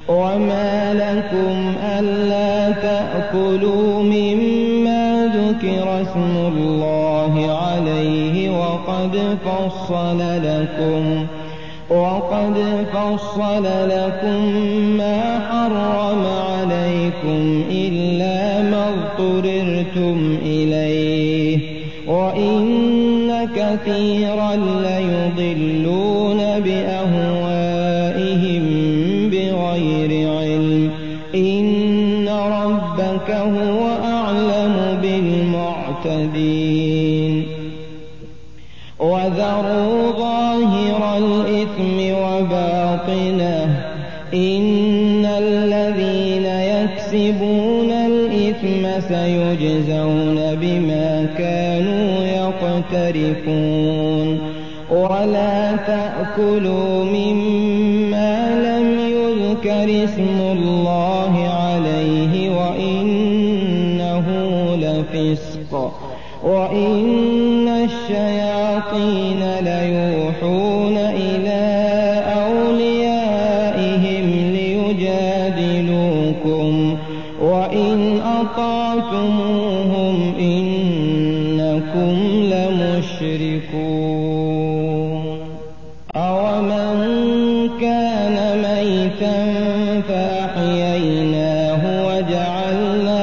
وما لكم ألا تأكلوا مما ذكر اسم الله عليه وقد فصل لكم ما حرم عليكم إلا ما اضطررتم إليه وإن كثيرا ليضلون بأهوائهم بغير علم إن ربك هو أعلم بالمعتدين وذروا ظاهر الإثم وباطنه إن الذين يكسبون الإثم سيجزون بما كانوا يقترفون ولا تأكلوا مما لم يذكر اسم الله عليه وإنه لفسق وإن الشياطين ليوحون إلى أوليائهم ليجادلوكم وإن أطعتموهم إنكم لمشركون أومن كان ميتا فأحييناه وجعلنا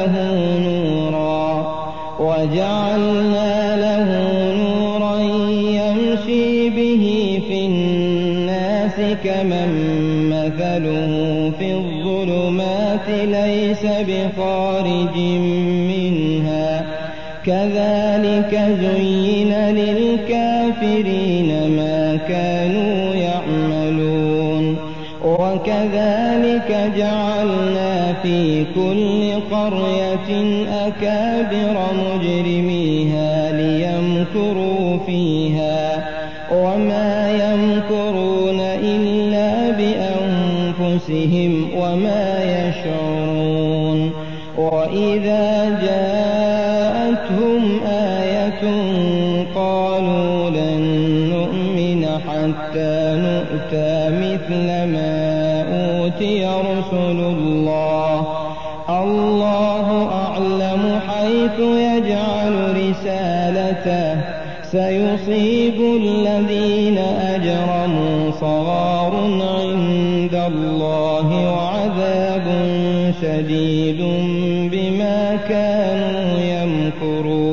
له نورا يمشي به في الناس كمن مثله في الظلمات ليس بخارج منها كذلك زين للكافرين ما كانوا يعملون وكذلك جعلنا في كل قرية أكابر مجرميها ليمكروا فيها وما يمكرون إلا بأنفسهم وما يشعرون وإذا جاءتهم آية قالوا لن نؤمن حتى نؤتى مثل ما أوتي رسل الله أعلم حيث يجعل رسالته سيصيب الذين أجرموا صغار عند الله وعذاب شديد بما كانوا يمكرون